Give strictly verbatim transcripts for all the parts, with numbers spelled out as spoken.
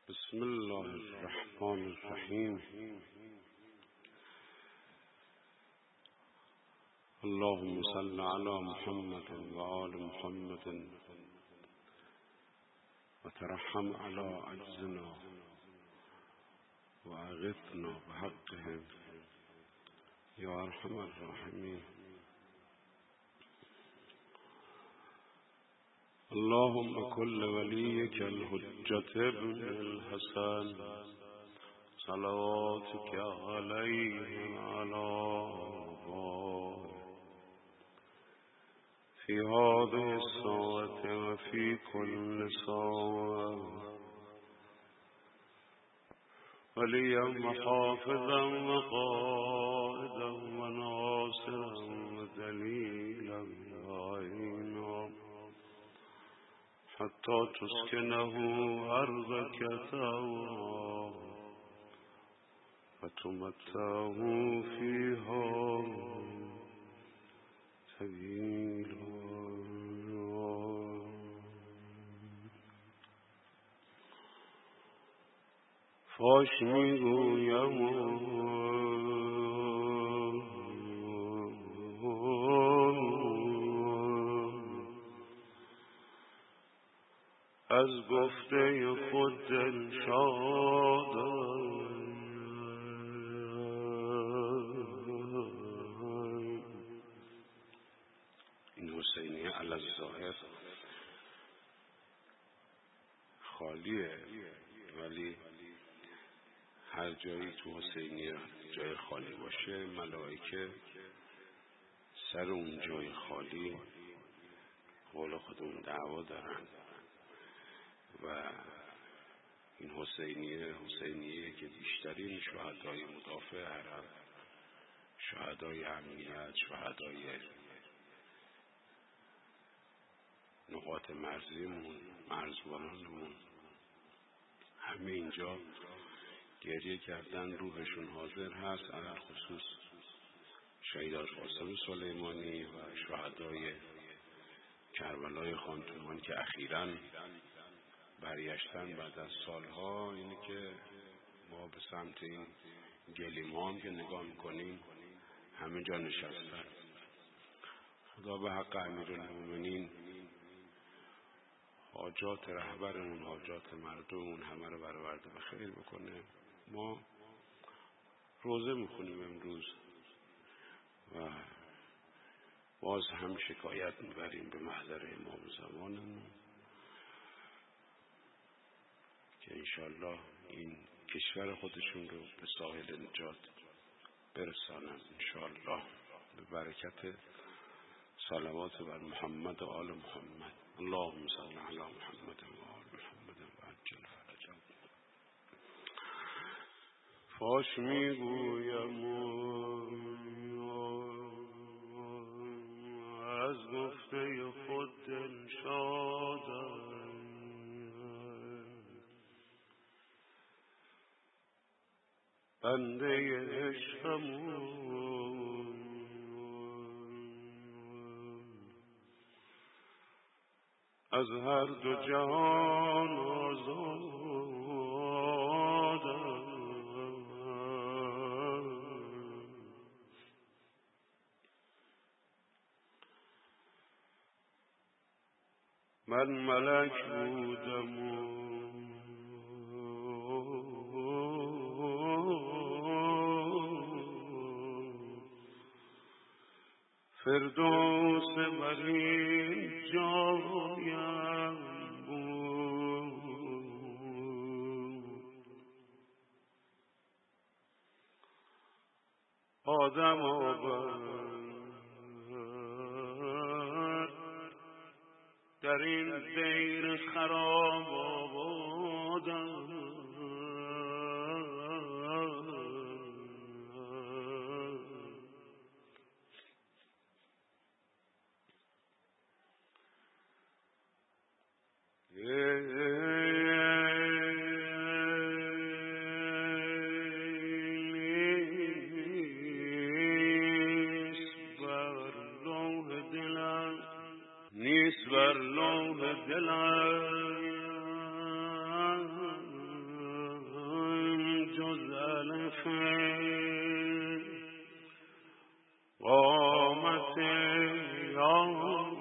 بسم الله الرحمن الرحیم. اللهم صل على محمد و آل محمد و ترحم على عجزنا و اغثنا بحقهم یا ارحم الراحمین. اللهم كل وليك الحجة ابن الحسن صلواتك عليه وعلى آله في هذه الساعة وفي كل ساعة وليا وحافظا وقائدا وناصرا ودليلا وعينا حتى تسكنه أرضك توا وتمتعه فيها طويلا. فاش میگویم از گفته خود دلشادم، این حسینیه علی الظاهر خالیه، ولی هر جایی تو حسینیه جای خالی باشه ملائکه سر اون جای خالی قول خودمون دعوا دارن و این حسینیه حسینیه که بیشترین شهدای مدافع حرم، شهدای امنیت، شهدای نقاط مرزیمون، مرزبانانمون همه اینجا گریه کردن، روحشون حاضر هست. علل خصوص شهید قاسم سلیمانی و شهدای کربلای خانتومان که اخیراً برگشتن بعد از سالها. اینه که ما به سمت این گلیمان که نگاه میکنیم همه جا نشستن. خدا به حق امیرالمومنین حاجات رهبرمون، حاجات مردممون همه رو برآورده به خیر بکنه. ما روزه میخونیم امروز و باز هم شکایت میبریم به محضر امام زمانمون که انشالله این کشور خودشون رو به ساحل نجات برسانن انشالله به برکت صلوات بر محمد و آل محمد. اللهم صل علی محمد و آل محمد و عجل فرجهم. فاش میگویم از گفته خود دلشادم، بنده عشقمون از هر دو جهان آزادم، من ملک بودم و فردوس بر این جایم بود. آدم آورد در این دیر خراب آبادم، نیست بر لوح دلم جز الف قامت یار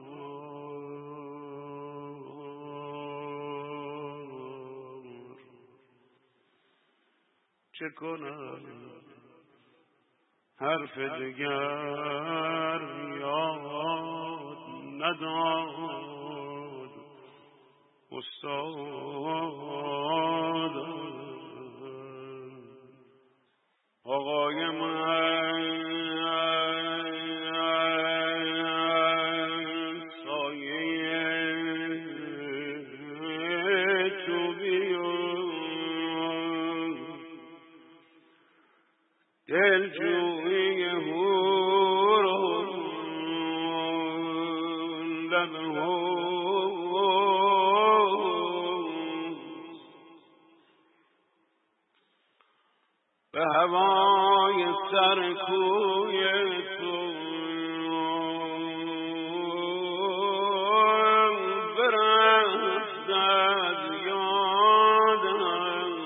چه کنم حرف دگر یاد نداد استاد آقای من سایه چوبی و دلجویی هورون لبهون به هوای سر کوی تو برفت از یادم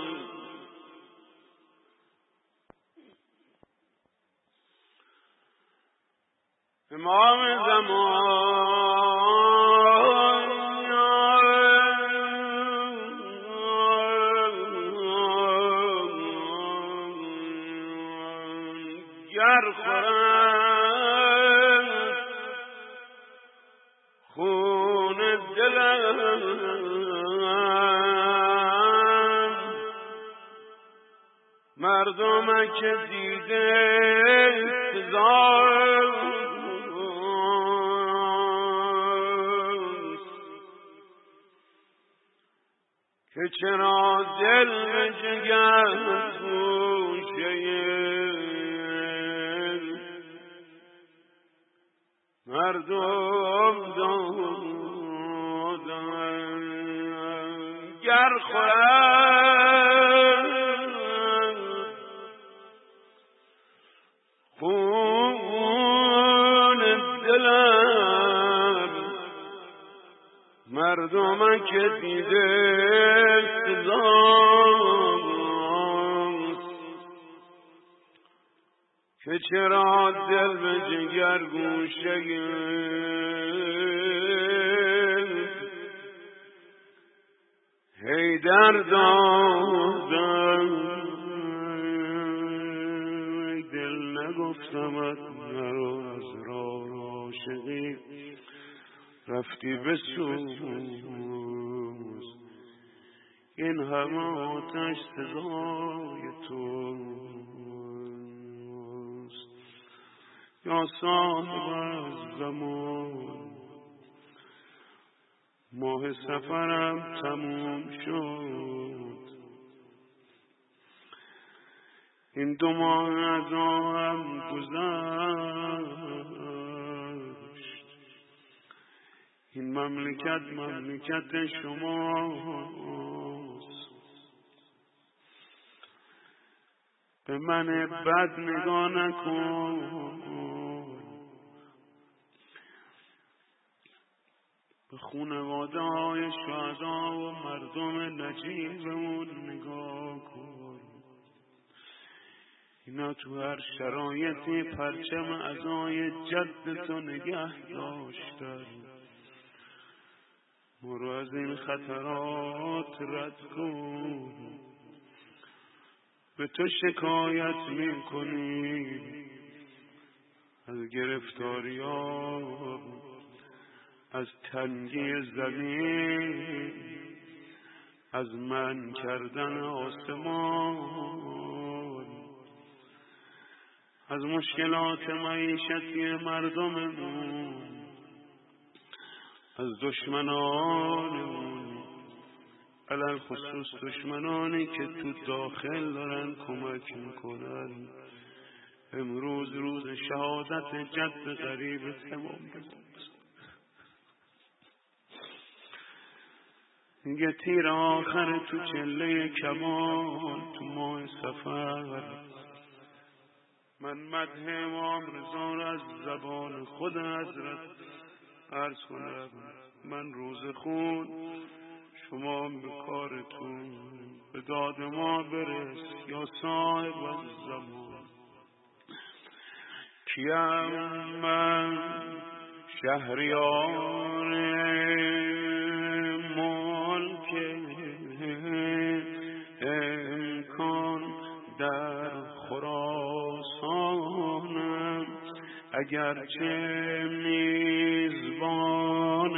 امام زمان گر خورم خون دلم مردم که دیده سزار که چرا دل به جگر گوشه مردم دادن گر خورم خون دلم مردم که دیده سزاست که چرا دل به جگر گوشه حیدر دادم دل نگفتمت نرو از راه عاشقی رفتی بسوز این همه آتش سزای توست یا صاحب از زمان ماه سفرم تموم شد این دو ماه از آهم گذشت این مملکت مملکت شماست به من بد نگاه نکن به خانواده های شهدا و مردم نجیبمون نگاه کن اینا تو هر شرایطی پرچم عزای جد تو نگه داشتن ما رو از این خطرات رد کن به تو شکایت میکنیم از گرفتاری ها از تنگی زمین از من کردن آسمان از مشکلات معیشتی مردممون از دشمنانمون علل خصوص دشمنانی که تو داخل دارن کمک میکنن امروز روز شهادت جد غریب تمام بزن یه تیر آخر تو چله کمان تو ماه سفر من مدح امام رضا را از زبان خود حضرت عرض کنم من روز خون شما به کارتون به داد ما برس یا صاحب الزمان. کیم من شهریار ملک امکان در خراسانم، اگرچه میزبان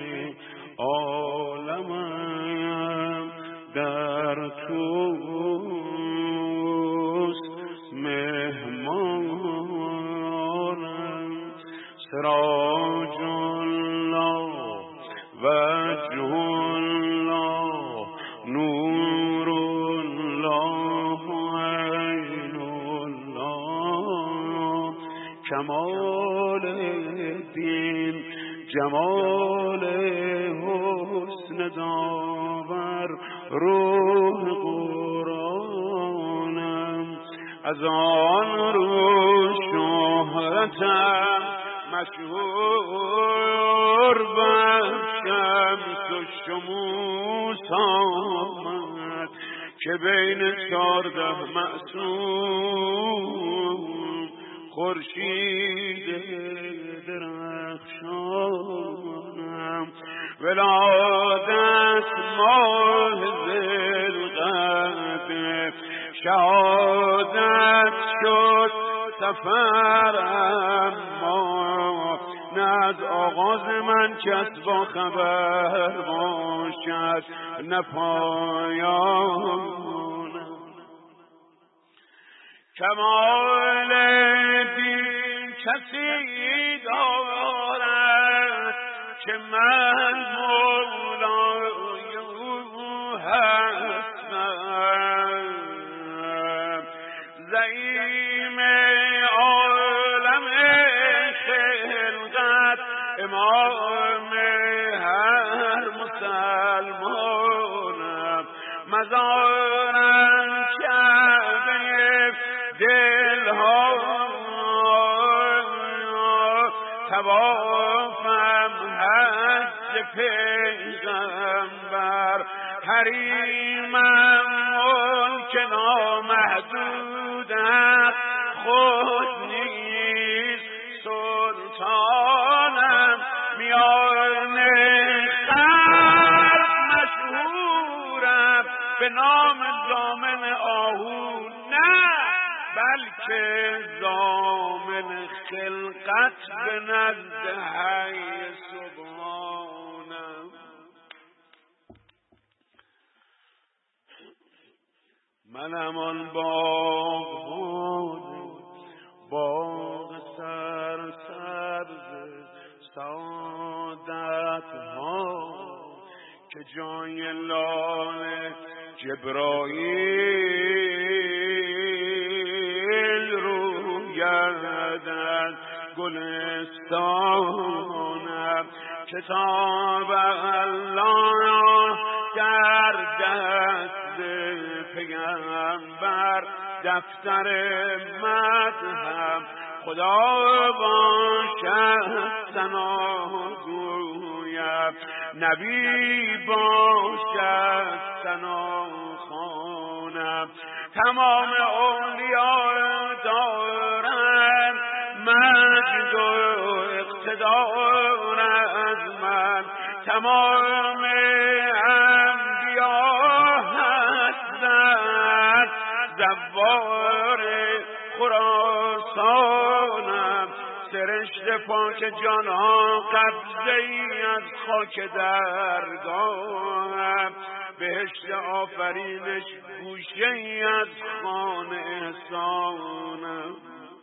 عالمم در توست مهمانم. سراج الله وجه الله نور الله عین الله. کمال دین جمال حسن داور روح قرآنم. از آن رو شهرتم مشهور بر شمس و شموس آمد، که بین چارده معصوم خورشید درخشانم. ولادت ماه ذوالقعده شهادت شد سفرم، ما نه از آغاز من کس با خبر باشد نه پایانم. کمال دین کسی دارد که من مولای او هستم. زعیم عالم خلقت امام هر مسلمانم. مزارم کعبه دلها، توافم حج پیغمبر. حریمم ملک نامحدود است، خود نیز سلطانم. میان خلق مشهورم به نام ضامن آهو، نه بلکه ضامن خلقت به نزد حی سبحانم. منم آن باغ بود، باغ سرسبز سعادت ها، که جای لاله جبرائیل رو گردد گلستانم. کتاب الله در دست پیغمبر، دفتر مذهب خدا باشد ثناگویم. نبی باشد ثناخوانم. تمام اولیاء دارند مجد و اقتدار از من، تمام انبیا هستند زوار خراسانم. سرشت پاک جانها قبضه ای از خاک درگاهم، بهشت آفرینش گوشه ای از خانه احسانم.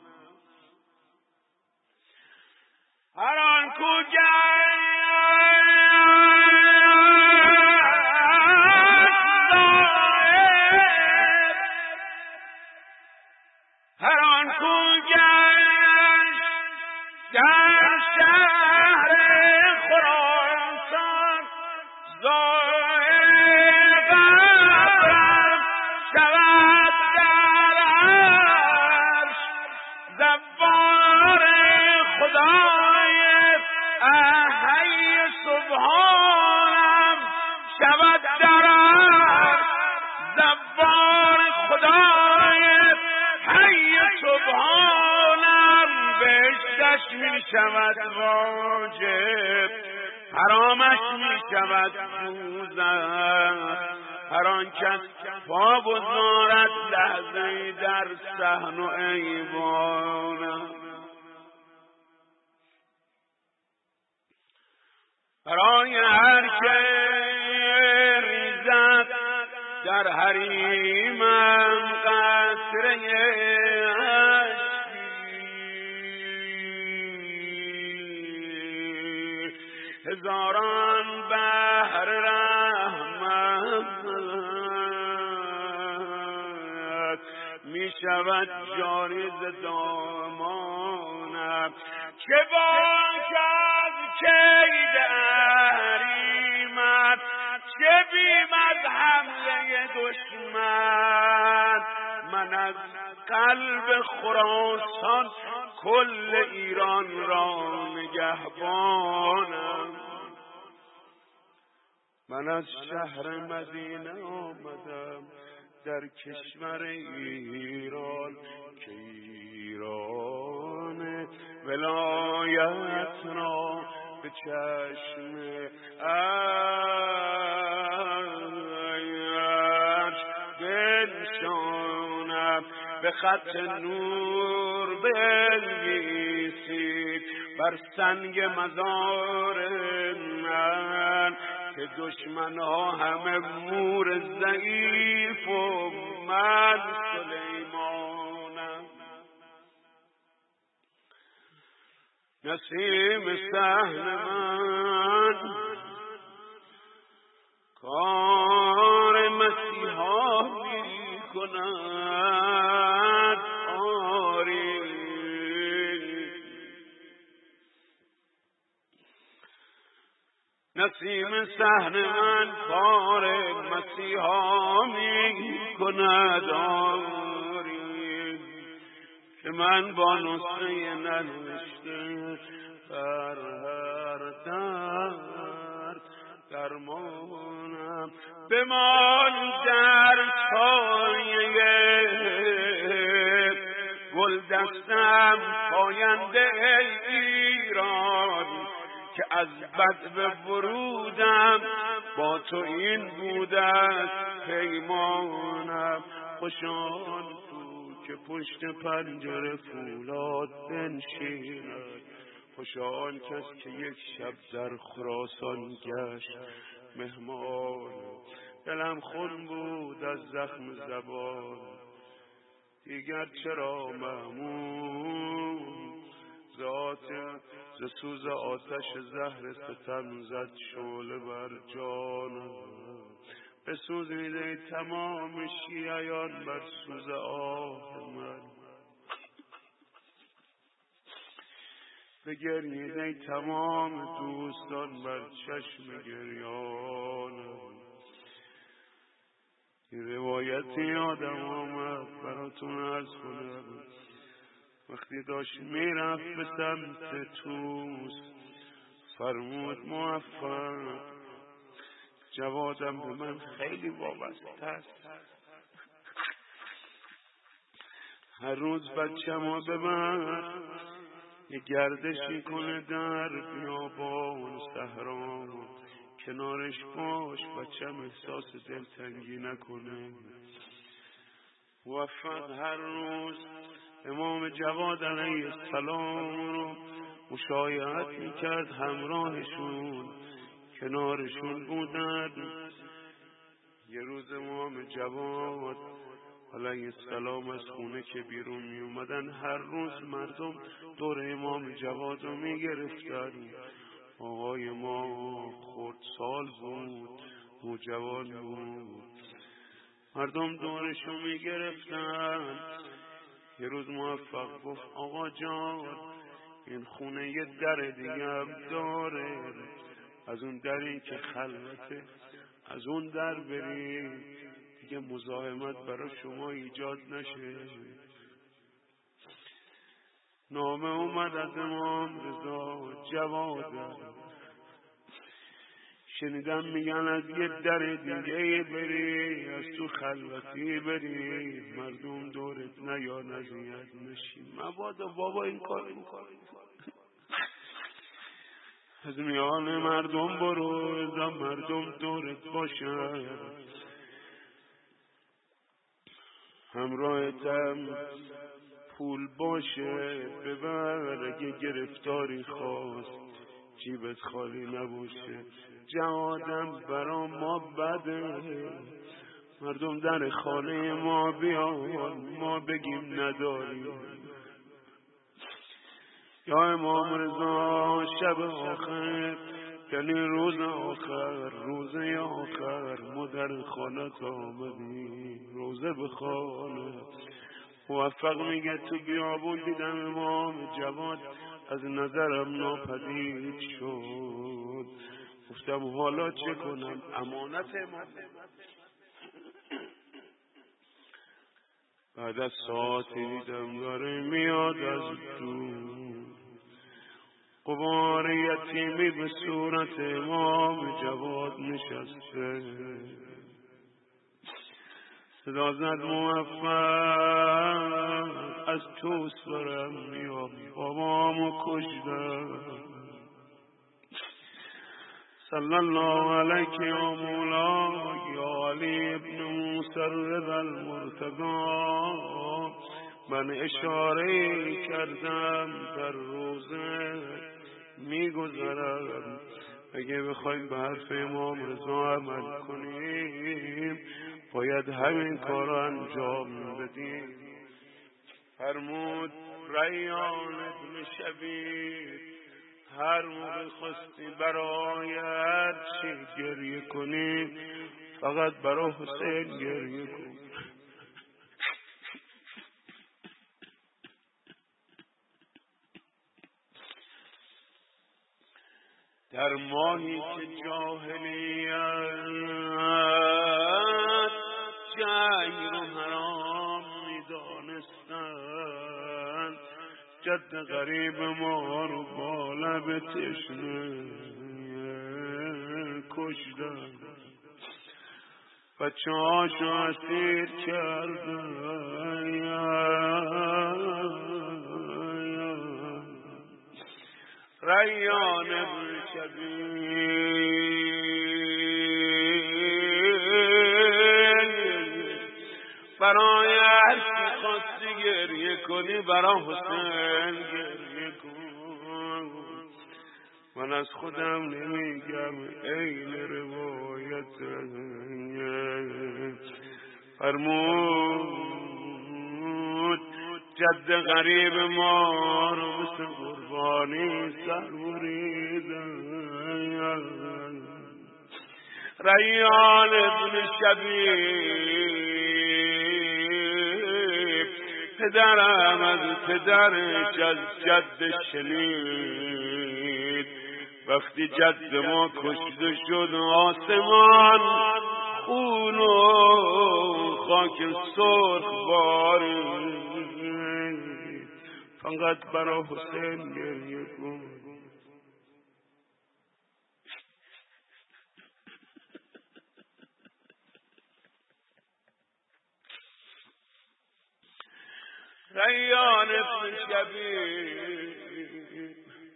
هر آن کو هر آن کو گشت در شهر خراسان، زائر قبرم شود در عرش. زوار خدای احی می شود واجب، حرامش می شود دوزخ. هر آن کس پا بگذارد لحظه‌ای در صحن و ایوان، برای هر که ریزد در حریمم قطره اشکی، هزاران بحر رحمت می شود جاری ز دامانم. چه باک از کید اهریمن، چه بیم از حمله دشمن. من از قلب خراسان کل ایران را نگهبانم. من از شهر مدینه آمدم در کشور ایران، که ایران ولایت را به چشم عرش بنشانم. به خط نور بنویسید بر سنگ مزار من، که دشمنها همه مور ضعیف و من سلیمانم. نسیم صحن من کار مسیحا می کند آری. نسیم صحن من کار مسیحا می کند آری، که من با نسخه ننوشته بر هر درد درمانم. بمان در سایه گل دستم پاینده ای ایران، که از بد ورودم با تو این بوده پیمانم. خوشان تو که پشت پنجره فولاد بنشیند، خوشان کس که یک شب در خراسان گشت مهمان. دلم خون بود از زخم زبان، دیگر چرا مهموم ذات ز سوز آتش زهر ستم زد شعله بر جانم. بسوزیده تمام شیعیان بر سوز آه من، بگریده تمام دوستان بر چشم گریانم. این روایتی یادم آمد براتون عرض کنم. وقتی داشت میرفت به سمت توس فرمود موفق، جوادم به من خیلی وابسته است. هر روز بچه‌مو به من یه گردشی کنه در بیابان صحرا، کنارش باش بچه‌م احساس دلتنگی نکنه. موفق هر روز امام جواد علیه السلام رو مشایعت میکرد، همراهشون کنارشون بودن. یه روز امام جواد علیه السلام از خونه که بیرون می اومدن، هر روز مردم دور امام جواد رو می گرفتن. آقای ما خردسال بود، نوجوان بود، مردم دورشو می گرفتن. یه روز موفق گفت آقا جان این خونه یه در دیگه هم داره، از اون دری که خلوته از اون در بریم دیگه مزاحمت برای شما ایجاد نشه. نامه اومد از امام رضا جواد، شنیدم میگن از یه در دیگه بری، از تو خلوتی بری، مردم دورت نیا نزیاد نشین. مبادا بابا این کار این کار این کار از میان مردم برو ازم مردم دورت باشن، همراهتم پول باشه ببر، اگه گرفتاری خواست جیبت خالی نباشه. جهادم برا ما بده، مردم در خانه ما بیان ما بگیم نداریم. یا امام رضا شب آخر یعنی روز آخر، روزه آخر ما در خانت آمدیم، روزه بخوانه. موفق میگه تو بیابون دیدم امام جواد از نظرم ناپدید شد، گفتم حالا چه کنم؟ امانت امام. بعد از ساعتی دیدم داره میاد از دور، غبار یتیمی به صورت امام جواد نشسته. صدا زد موفق از توس برم میام، بابامو کشدم. صلی الله علیک یا مولا یا علی ابن موسی الرضا المرتضی. من اشاره کردم در روزه میگذرم، اگه بخوایم به حرف امام رضا عمل کنیم باید همین کار انجام بدیم. فرمود ریان ابن شبیب هر موقع خواستی برای هر چی گریه کنی فقط برای حسین گریه کن. در ماهی که جاهلیت جنگ رو حرام میدانستن، جد غریب ما رو با لب تشنه کشدن، بچه هاشو اسیر کردن. ریان ابن شبیب برای هر کی خواستی گریه کنی برای حسین گریه کن. من از خودم نمیگم این روایت فرمود جد غریب ما رو مثل قربانی سر بریدن. ریان ابن شبیب پدرم از پدرش از جد شنید، وقتی جد ما کشته شد آسمان خون و خاک سرخ بارید، فقط برای حسین گریه کن. ریان ابن شبیب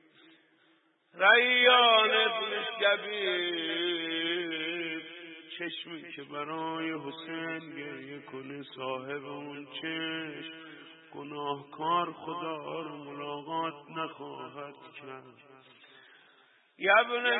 ریان ابن شبیب چشمی که برای حسین گریه کنه صاحب اون چشم گناهکار خدا رو ملاقات نخواهد کرد. یا ابن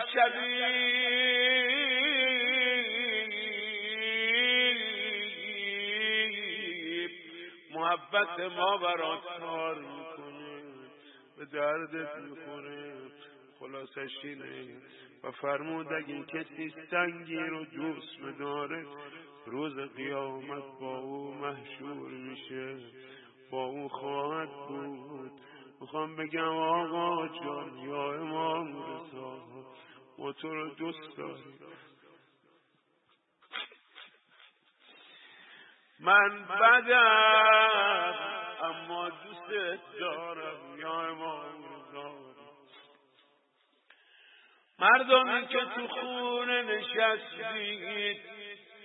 شبیب محبت ما برات کار میکنه، به دردت میخوره. خلاصش اینه و فرمود اگه کسی سنگی رو دوست بداره روز قیامت با او محشور میشه، با او خواهد بود. میخوام بگم آقا جان یا امام رضا ما تو رو دوست داریم، من بدم اما دوست دارم یا امام رضا. مردمی که تو خونه نشستید،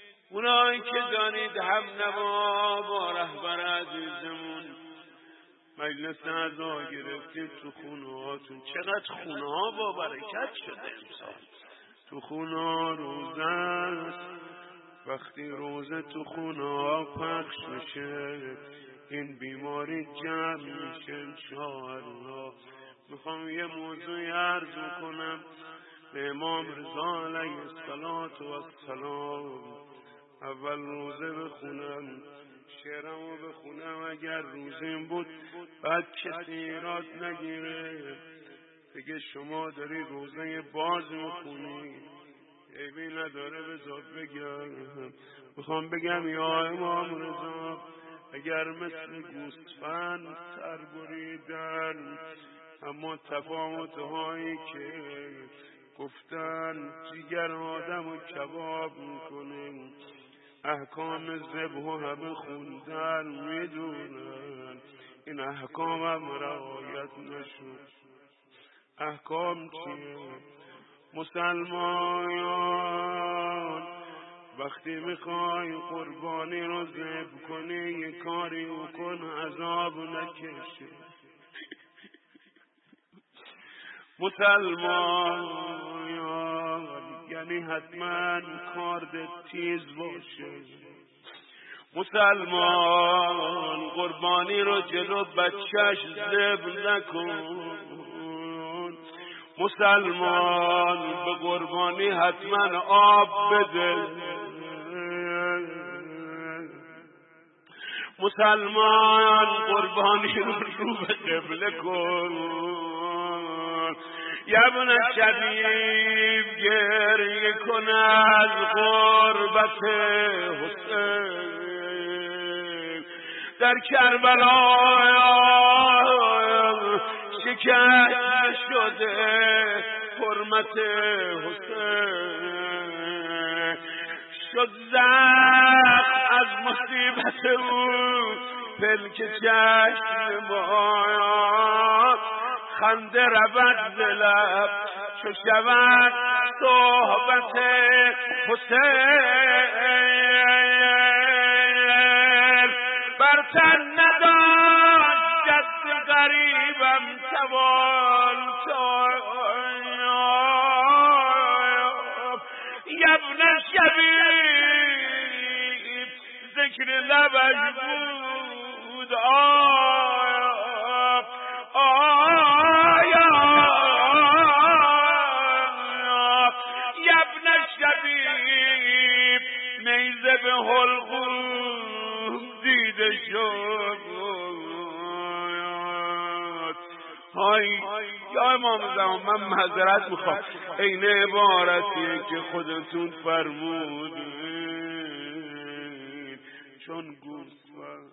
اونایی که دانید هم نوا با رهبر عزیزمون مجلس اعضا گرفتیم تو خونه هاتون. چقدر خونه ها با برکت شده امسال. تو خونه ها روزه است، وقتی روزه تو خونه ها پخش میشه این بیماری جمع میشه انشاءالله. میخوام یه موضوعی عرض کنم به امام رضا علیه السلام. اول روزه بخونم، شعرمو بخونم اگر روزه این بود بعد کسی ایراد نگیره بگه شما داری روزه باز میخونی، عیبی نداره بذار بگم. میخوام بگم یا امام رضا اگر مثل گوسفند سر بریدن، اما تفاوت هایی که گفتن جگر آدم و کباب میکنه، احکام ذبح و همه خوندن میدونن، این احکام هم رعایت نشد. احکام چیه؟ مسلمان وقتی میخوای قربانی رو ذبح کنی یه کاری کن عذاب نکشه. مسلمان یعنی حتما کارد تیز باشه. مسلمان قربانی رو جلو بچهش ذبح نکن. مسلمان به قربانی حتما آب بده. مسلمان قربانی رو رو به قبله کن. یبن شبیب گریه کن از غربت حسین در کربلا شکست شده حرمت حسین شد زخم از مصیبت او پلک چشم ما خنده رود ز لب چو شود صحبت حسین بر تن نداشت دست غریبم توان یبن شبیب ذکر لبش بود آب آیا یبن شبیب نیزه به حلقوم دیده شد. های یا امام زمان من معذرت میخوام این عبارتیه که خودتون فرمودین چون گوسفند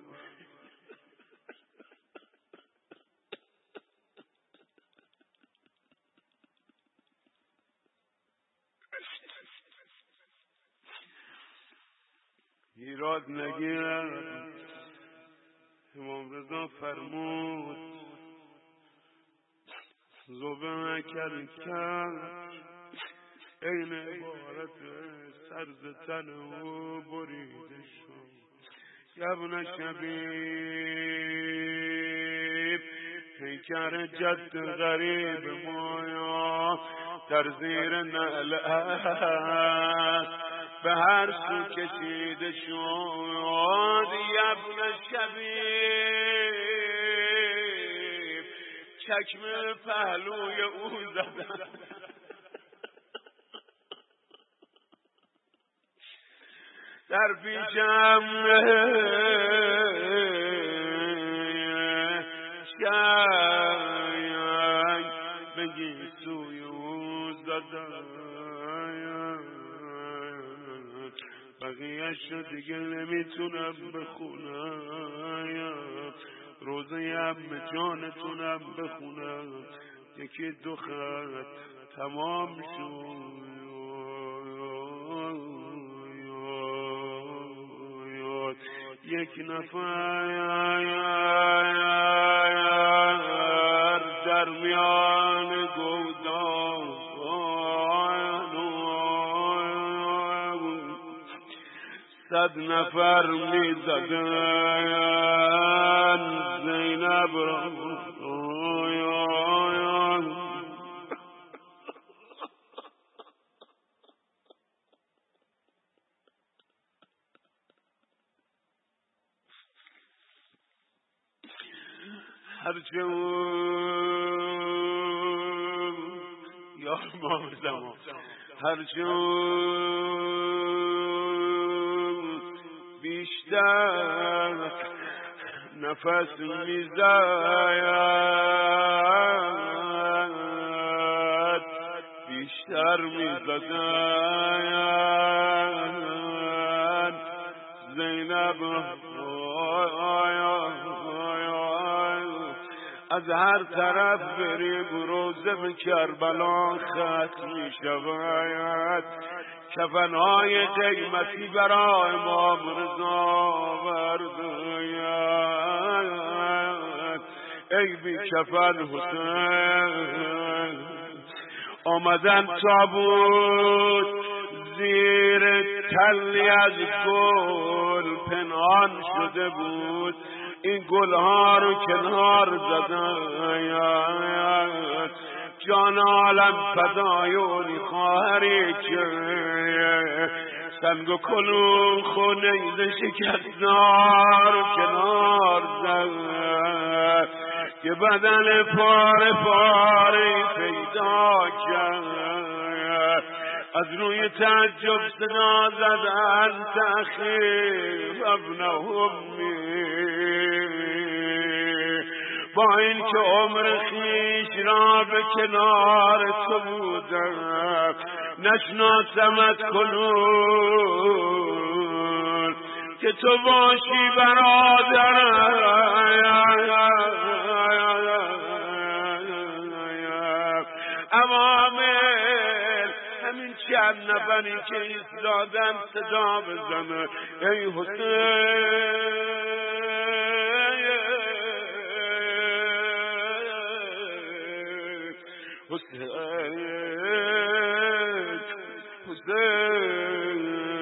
ایراد نگیرن. امام رضا فرمود زوبه کل کل این عبارت سرز تن و بریده شد. یبن شبیب پیکر جد غریب مایا در زیر نعل است به هر سو کشیده شد. یبن شبیب چکمه پهلوی او زدن در پیشم شاید بگی سوی او زدن بقیه شد دیگه نمیتونم بخونم. روزه ام جانتونم بخونم یکی دو خط تمام شد. یک نفر در میان گودان صد نفر می زدن زینب را هرچه یا امام زمان هرچه بیشتر نفس میزد بیشتر میزدن زینب از هر طرف بری روزه به کربلا ختم می شود کفنهای قیمتی برای امام رضا آوردند ای بی کفن حسین آمدن تابوت زیر تلی از گل پنهان شده بود این گلها رو کنار زدن جان عالم فدای اونی خواهری که سنگ و کلوخ و نیزه شکستها رو کنار زد که بدن پاره پاره پیدا کرد از روی تعجب صدا زدن تأخیر ابن امی با این که عمر خیش را به کنار تو بودم نشناسمت کنون که تو باشی برادرم امامل همین چند نفری که ایستادن صدا بزنه ای حسین حسین حسین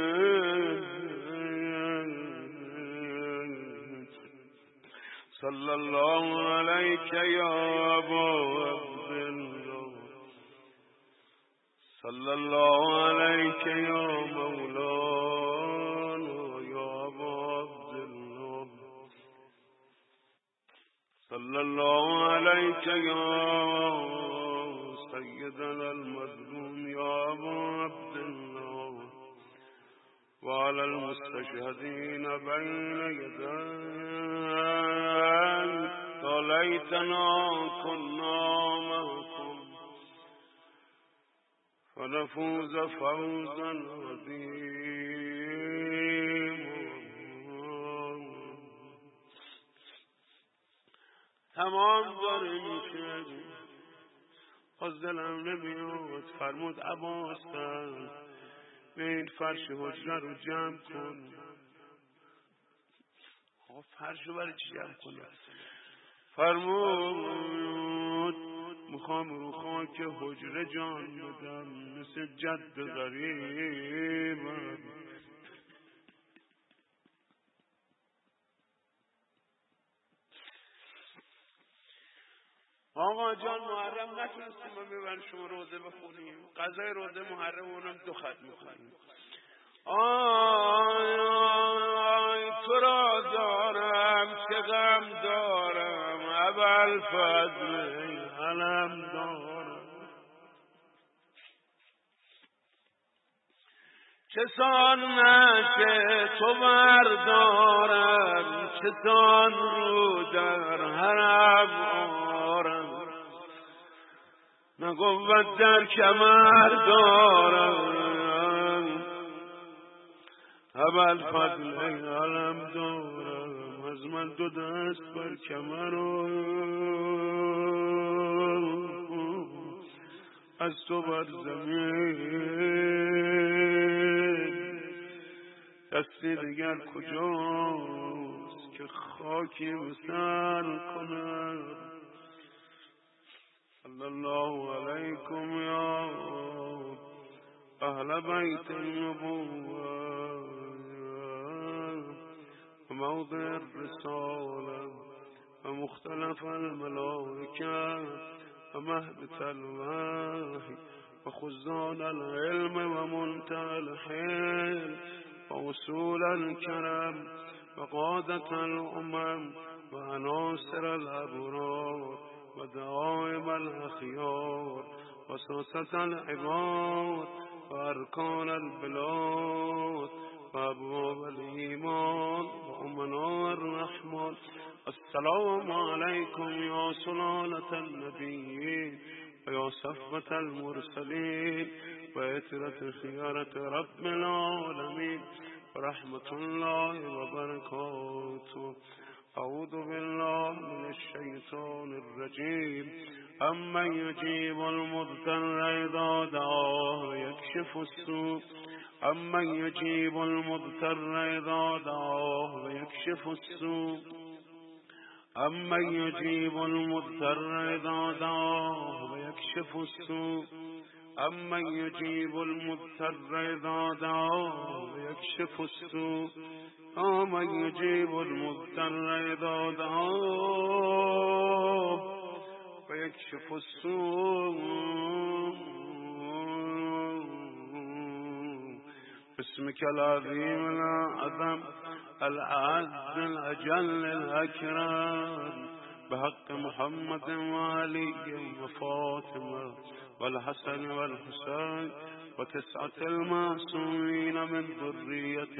صلی الله علیک یا ابا عبدالله صلی الله علیک یا مولانا یا ابا عبدالله صلی الله علیک یا سيدنا المظلوم يا أبا عبد الله وعلى المستشهدين بين يديك طليتنا كنا معكم فنفوز فوزا عظيما تمام داره میشه از دلم نمیاد فرمود عباسم به این فرش حجره رو جمع کن آقا فرش رو برای چی جمع کنی فرمود میخوام رو خاک حجره جان بدم مثل جد غریبم آقا جان محرم نتونستیم ما میبرن شما روزه بخونیم قضای روزه محرم اونم دو خط میخونیم آی آی تو را دارم چه غم دارم ابوالفضل علم دارم چه سان نشه تو بردارم چه سان رو در حرم آرم نقوت در کمر دارم ابوالفضل علم دارم از من دو دست بر کمر از تو بر زمین دستی دیگر کجاست که خاکی بسر کنم صلی الله علیکم یا اهل بیت النبوة موضع الرسالة ومختلف الملائكة ومهبط الوحي وخزان العلم ومنتهى الحلم ووصول الكرم وقادة الأمم وعناصر الأبرار ودوائم الأخيار وساسة العباد وأركان البلاد وأبواب الإيمان وأمناء الرحمن. السلام عليكم يا سلالة النبيين ويا صفوة المرسلين وعترة خيارة رب العالمين ورحمة الله وبركاته. أعوذ بالله من الشيطان الرجيم. أمن يجيب المضطر إذا دعاه ويكشف السوء أمن يجيب المضطر إذا دعاه ويكشف السوء أمن يجيب المضطر إذا دعاه ويكشف السوء أمن يجيب المضطر إذا دعاه ويكشف السوء أمن يجيب المضطر إذا دعاه ويكشف السوء. باسمك العظيم الأعظم الأعز الأجل الأكرم بحق محمد وعلي وفاطمة والحسن والحسين وتسعة المعصومين من ذرية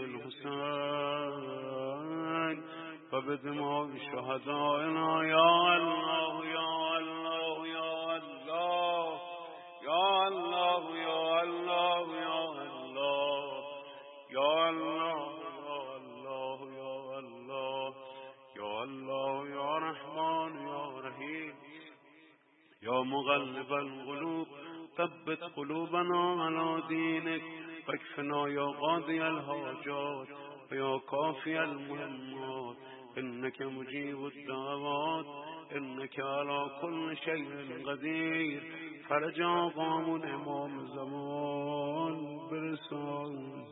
الحسين وبدماء شهدائنا يا الله يا الله يا الله يا الله يا الله يا الله يا الله يا الله يا الله يا رحمن يا رحيم يا مغلب القلوب ثبت قلوبنا على دينك واكفنا يا قاضي الحاجات ويا كافي المهمات إنك مجيب الدعوات إنك على كل شيء قدير. فرجا قام إمام زمان برسال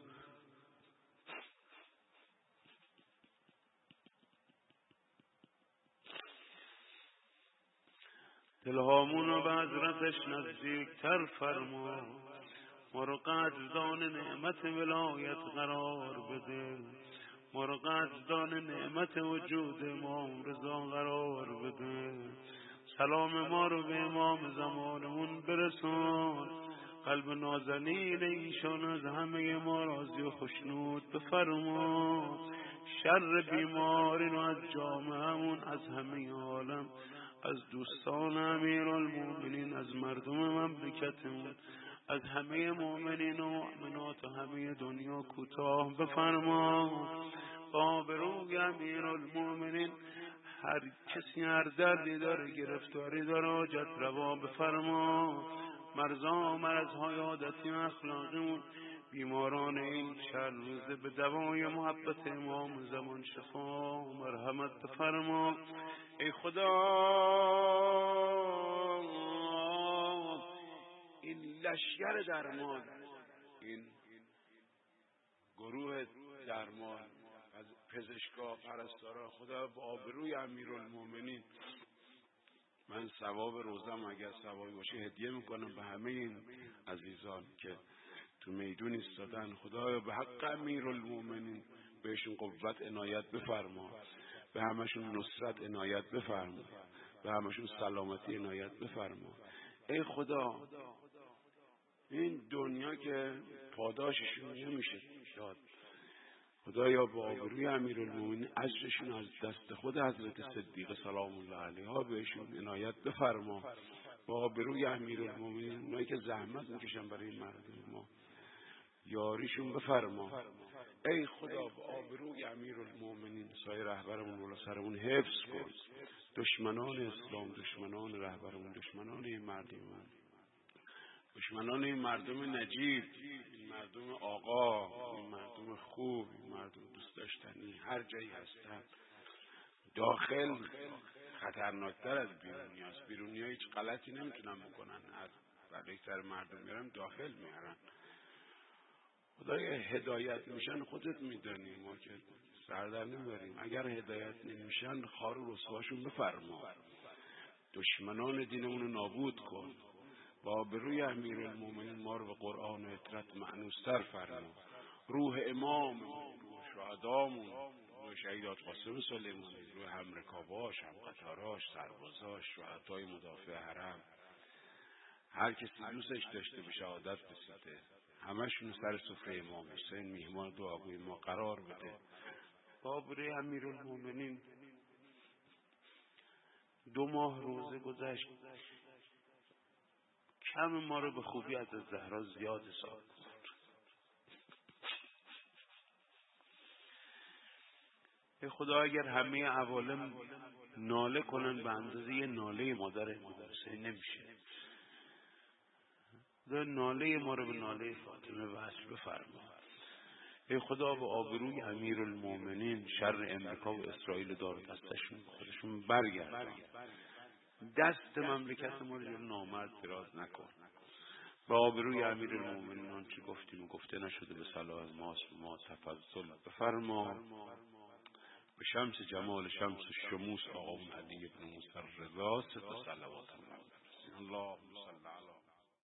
دلهامون به حضرتش نزدیک تر فرما ما رو قدردان نعمت ولایت قرار بده ما رو قدردان نعمت وجود امام رضا قرار بده. سلام ما رو به امام زمانمون برسان قلب نازنین ایشان از همه ما راضی و خوشنود بفرما. شر بیماری رو از جامعهمون از همه عالم از دوستان امیرالمومنین از مردم مملکتمون از همه مؤمنین و مؤمنات و همه دنیا کوتاه بفرما. با بروی امیرالمومنین هر کسی هر دردی داره گرفتاری داره حاجت روا بفرما. مرزا و مرزهای عادتی و اخلاقیمون بیماران این چند روزه به دوای محبت امام زمان شفا و مرحمت بفرما. ای خدا این لشگر درمان این گروه درمان از پزشکا پرستارا خدا با آبروی امیرالمومنین من ثواب روزم اگر ثوابی باشه هدیه میکنم به همه این عزیزان که تو میدون ایستادن. خدایا به حق امیرالمومنین بهشون قوت عنایت بفرما به همشون نصرت عنایت بفرما به همشون سلامتی عنایت بفرما. ای خدا این دنیا که پاداششون نمیشه داد خدایا با آبروی امیرالمومنین اجرشون از دست خود حضرت صدیقه سلام الله علیها بهشون عنایت بفرما. با آبروی امیرالمومنین اونایی که زحمت میکشن برای این مردم ما یاریشون بفرما. ای خدا با آبروی امیرالمومنین سایه رهبرمون رولا سرمون حفظ کن. دشمنان اسلام دشمنان رهبرمون دشمنان این مردم دشمنان این مردم نجیب این مردم آقا این مردم خوب این مردم دوست داشتنی هر جایی هستن داخل خطرناکتر از بیرونی هست. بیرونی ها هیچ غلطی نمیتونن بکنن از برای سر مردم میرن داخل میارن. خدایا هدایت میشن خودت میدانی، ما که سردر نمیبریم. اگر هدایت نمیشن خار و رسواشون بفرما، دشمنان دینمون رو نابود کن. با آبروی امیرالمومنین ما رو به قرآن و اطرت مأنوستر فرما. روح امام، روح شهدامون، روح شهیدات قاسم سلیمانی، روح همرکاباش، همقطاراش، سربازاش، شهدای مدافع حرم، هر کسی دوستش داشته به شهادت رسیده، همشون سر سفره امام حسین میهمان دعاگوی ما قرار بده. با آبروی امیرالمومنین دو ماه روزه گذشت، کم ما رو به خوبی از زهرا زیاد حساب کن. ای خدا اگر همه عوالم ناله کنن به اندازه یه ناله مادر امام حسین نمیشه. خدا ناله ما رو به ناله فاطمه وصل بفرما. ای خدا به آبروی امیرالمومنین شر امریکا و اسرائیل دار دستشون خودشون برگردن، دست مملکت ما رو جلو نامرد دراز نکن. با آبروی امیرالمومنین آنچه گفتیم و گفته نشده به صلاح ماست، ما تفضل بفرما. به شمس جمال شمس شموس آقا علی بن موسی رضا ست صلوات الله. اللهم صل علی